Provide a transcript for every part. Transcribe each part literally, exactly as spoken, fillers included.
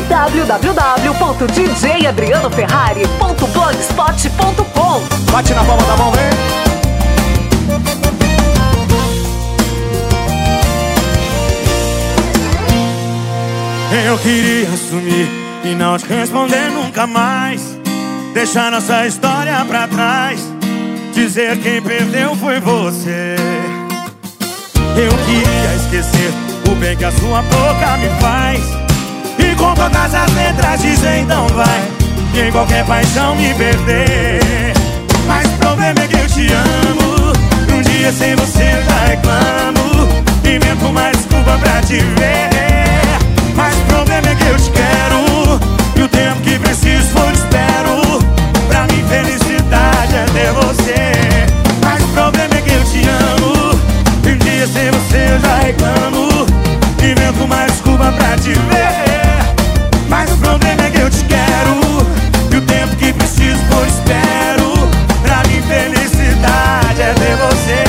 w w w ponto d j adriano ferrari ponto blogspot ponto com. Bate na palma da mão, vem. Eu queria assumir e não te responder nunca mais, deixar nossa história pra trás, dizer quem perdeu foi você. Eu queria esquecer o bem que a sua boca me faz, e com todas as letras dizer então vai, que em qualquer paixão me perder. Mas o problema é que eu te amo, um dia sem você eu já reclamo, invento uma desculpa pra te ver. Mas o problema é que eu te quero, e o tempo que preciso for espero, pra mim felicidade é ter você. Mas o problema é que eu te amo, e um dia sem você eu já reclamo, invento uma desculpa pra te ver. Mas o problema é que eu te quero, e o tempo que preciso for espero, pra mim felicidade é ter você.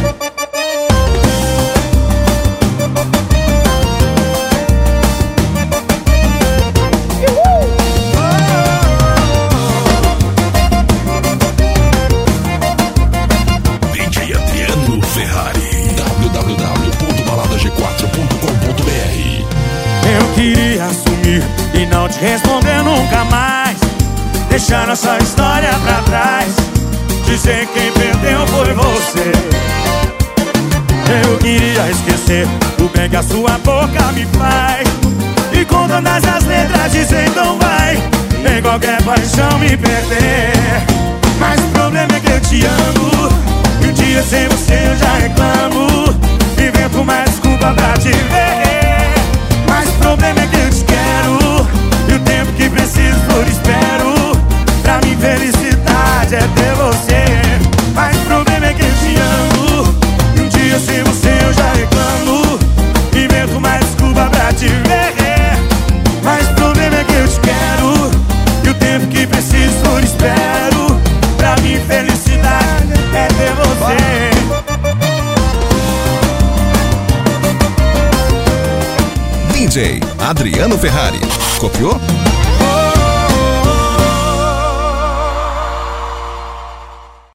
Queria assumir e não te responder nunca mais, deixar nossa história pra trás, dizer quem perdeu foi você. Eu queria esquecer o bem que a sua boca me faz, e com todas as letras dizer então vai, em qualquer paixão me perder. Mas o problema é que eu te amo, e um dia sem você eu já reclamo, invento uma desculpa pra te ver. Mas o problema é que eu te quero, e o tempo que preciso por espero, pra mim felicidade é ter você. Mas o problema é que eu te amo, e um dia sem você eu já reclamo, invento uma desculpa pra te ver. Mas o problema é que eu te quero, e o tempo que preciso por espero, pra mim felicidade é ter você. D J Adriano Ferrari. Copiou?